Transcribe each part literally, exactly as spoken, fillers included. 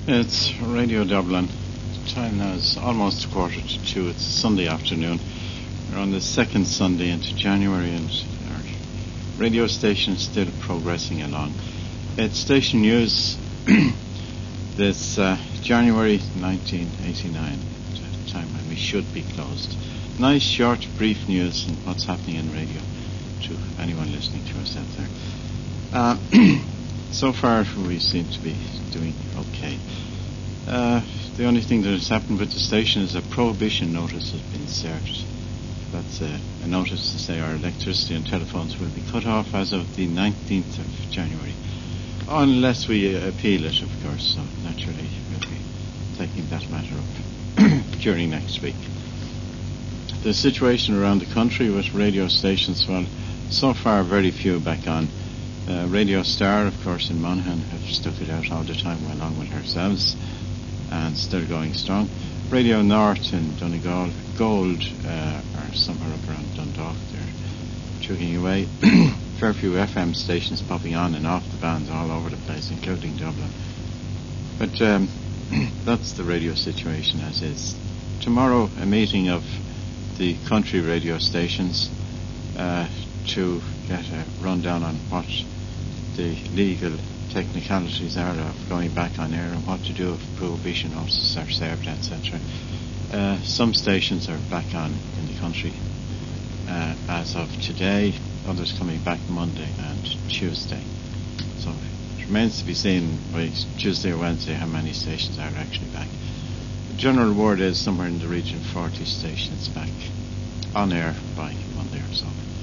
It's Radio Dublin. The time now is almost a quarter to two. It's Sunday afternoon. We're on the second Sunday into January, and our radio station is still progressing along. It's station news this uh, January nineteen eighty-nine, at a time when we should be closed. Nice, short, brief news on what's happening in radio to anyone listening to us out there. Uh, so far, we seem to be doing okay. Uh, the only thing that has happened with the station is a prohibition notice has been served. That's a, a notice to say our electricity and telephones will be cut off as of the nineteenth of January. Unless we uh, appeal it, of course, so naturally we'll be taking that matter up during next week. The situation around the country with radio stations, well, so far very few back on. Uh, Radio Star, of course, in Monaghan have stuck it out all the time along with ourselves and still going strong. Radio North in Donegal, Gold uh, are somewhere up around Dundalk, they're chugging away. Fair few F M stations popping on and off the bands all over the place, including Dublin. But um, that's the radio situation as is. Tomorrow, a meeting of the country radio stations uh, to get a rundown on what the legal technicalities are of going back on air and what to do if prohibition notices are served, et cetera. Uh, some stations are back on in the country uh, as of today, others coming back Monday and Tuesday. So it remains to be seen by Tuesday or Wednesday how many stations are actually back. The general word is somewhere in the region of forty stations back on air by Monday or so.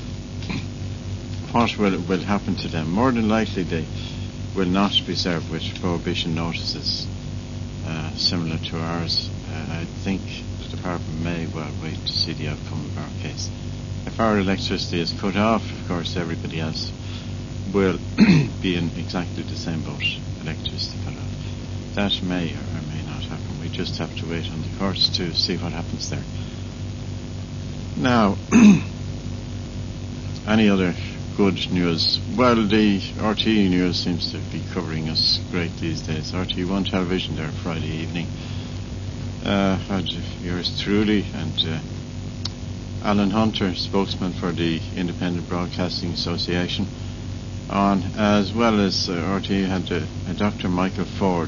What will, will happen to them? More than likely they will not be served with prohibition notices uh, similar to ours. Uh, I think the Department may well wait to see the outcome of our case. If our electricity is cut off, of course everybody else will be in exactly the same boat, electricity cut off. That may or may not happen. We just have to wait on the courts to see what happens there. Now, any other good news? Well, the R T E news seems to be covering us great these days. R T E one television there Friday evening uh, had yours truly and uh, Alan Hunter, spokesman for the Independent Broadcasting Association, on, as well as uh, R T E had uh, a Doctor Michael Ford,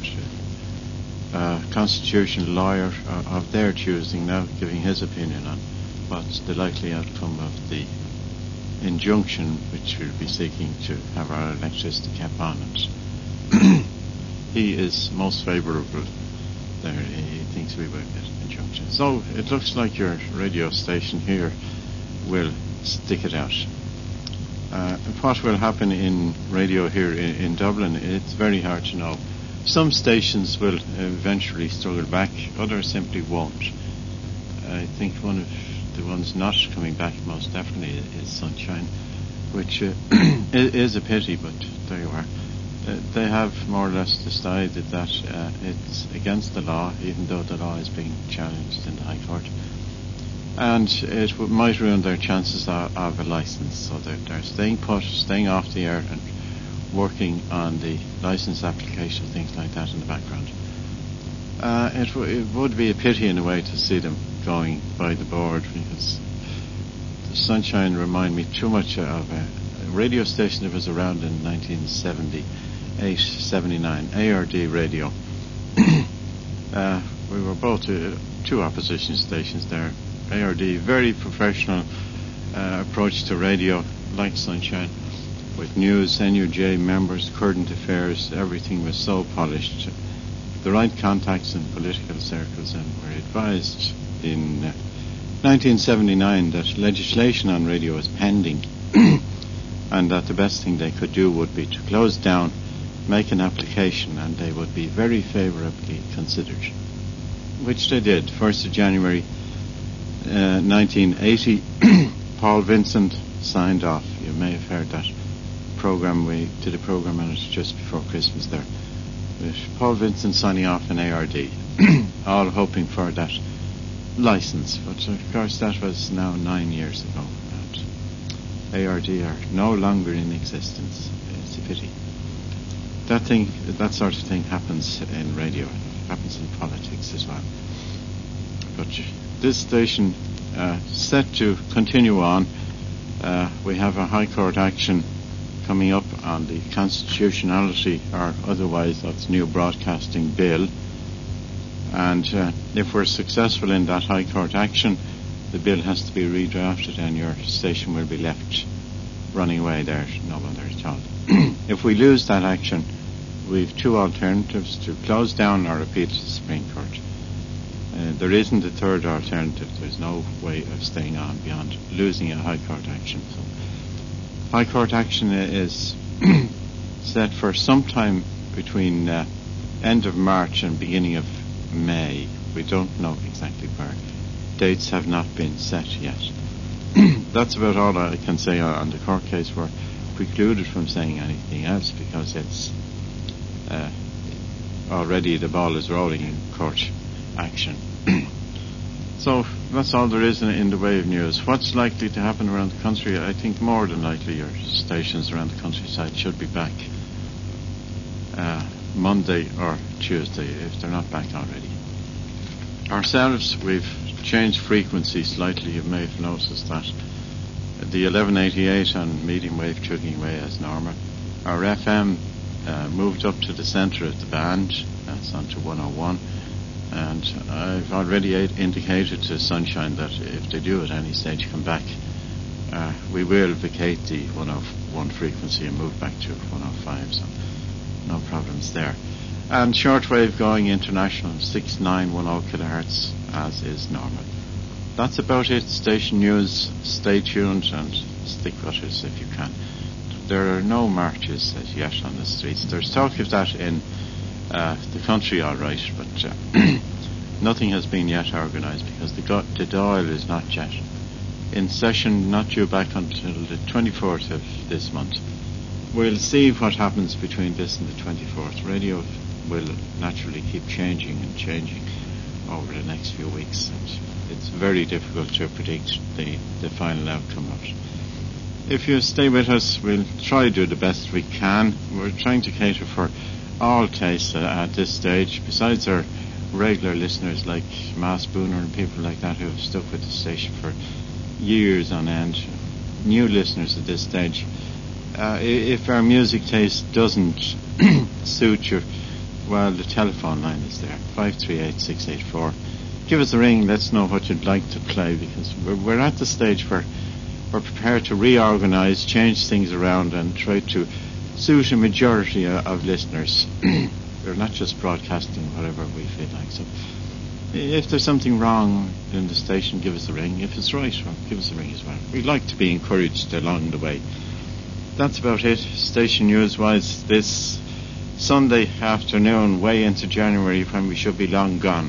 a constitutional lawyer uh, of their choosing, now giving his opinion on what's the likely outcome of the injunction which we'll be seeking to have our electricity kept on. And he is most favourable there. He thinks we will get an injunction. So it looks like your radio station here will stick it out. Uh, what will happen in radio here in, in Dublin, it's very hard to know. Some stations will eventually struggle back, others simply won't. I think one of the ones not coming back most definitely is Sunshine, which uh, is a pity, but there you are. Uh, they have more or less decided that uh, it's against the law, even though the law is being challenged in the High Court. And it w- might ruin their chances of, of a licence, so they're, they're staying put, staying off the air and working on the licence application, things like that in the background. Uh, it, w- it would be a pity in a way to see them going by the board, because the Sunshine remind me too much of a, a radio station that was around in nineteen seventy-eight seventy-nine, A R D Radio. uh, we were both uh, two opposition stations there. A R D, very professional uh, approach to radio, like Sunshine, with news, N U J members, current affairs, everything was so polished. The right contacts in political circles, and were advised in uh, nineteen seventy-nine that legislation on radio was pending and that the best thing they could do would be to close down, make an application, and they would be very favourably considered, which they did. first of January uh, nineteen eighty, Paul Vincent signed off. You may have heard that programme. We did a programme on it just before Christmas there, with Paul Vincent signing off in A R D, all hoping for that licence. But of course that was now nine years ago, and A R D are no longer in existence. It's a pity. that thing, that sort of thing happens in radio. It happens in politics as well. But this station uh, set to continue on. Uh, we have a High Court action coming up on the constitutionality or otherwise of the new broadcasting bill. And uh, if we're successful in that High Court action, the bill has to be redrafted and your station will be left running away there, no wonder at all. If we lose that action, we've two alternatives: to close down or appeal to the Supreme Court. Uh, there isn't a third alternative. There's no way of staying on beyond losing a High Court action. So, High Court action is set for sometime between uh, end of March and beginning of May. We don't know exactly where. Dates have not been set yet. That's about all I can say on the court case. We're precluded from saying anything else because it's uh, already the ball is rolling in court action. So that's all there is in, in the way of news. What's likely to happen around the country? I think more than likely your stations around the countryside should be back uh, Monday or Tuesday if they're not back already. Ourselves, we've changed frequency slightly. You may have noticed that. The eleven eighty-eight on medium wave chugging away as normal. Our F M uh, moved up to the centre of the band. That's on to one oh one. And I've already indicated to Sunshine that if they do at any stage come back, uh, we will vacate the one oh one frequency and move back to one oh five. So no problems there. And shortwave going international six nine one oh kilohertz as is normal. That's about it. Station news. Stay tuned and stick with us if you can. There are no marches as yet on the streets. There's talk of that in uh, the country, all right, but uh, nothing has been yet organised because the, go- the Dáil is not yet in session, not due back until the twenty-fourth of this month. We'll see what happens between this and the twenty-fourth. Radio will naturally keep changing and changing over the next few weeks, and it's very difficult to predict the, the final outcome of it. If you stay with us, we'll try to do the best we can. We're trying to cater for all tastes uh, at this stage, besides our regular listeners like Ma Spooner and people like that who have stuck with the station for years on end. New listeners at this stage. Uh, if our music taste doesn't suit you, well, the telephone line is there, five three eight, six eight four. Give us a ring, let us know what you'd like to play, because we're, we're at the stage where we're prepared to reorganise, change things around and try to suit a majority of, of listeners. We're not just broadcasting whatever we feel like. So if there's something wrong in the station, give us a ring. If it's right, well, give us a ring as well. We'd like to be encouraged along the way. That's about it. Station news-wise, this Sunday afternoon, way into January, when we should be long gone.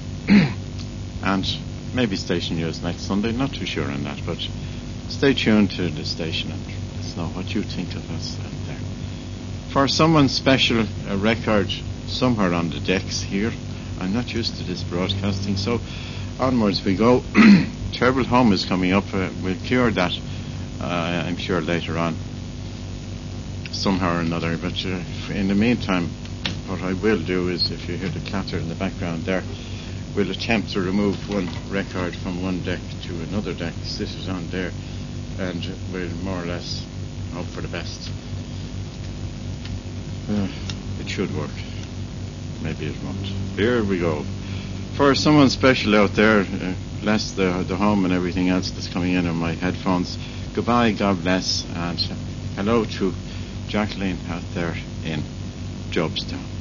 And maybe station news next Sunday, not too sure on that, but stay tuned to the station and let us know what you think of us out there. For someone special, a record somewhere on the decks here. I'm not used to this broadcasting, so onwards we go. Terrible Home is coming up. Uh, we'll cure that, uh, I'm sure, later on, somehow or another. But uh, in the meantime, what I will do is, if you hear the clatter in the background there, we'll attempt to remove one record from one deck to another deck, sit it on there, and we'll more or less hope for the best. Uh, it should work. Maybe it won't. Here we go. For someone special out there, uh, bless the, the home and everything else that's coming in on my headphones. Goodbye, God bless, and hello to Jacqueline out there in Jobstown.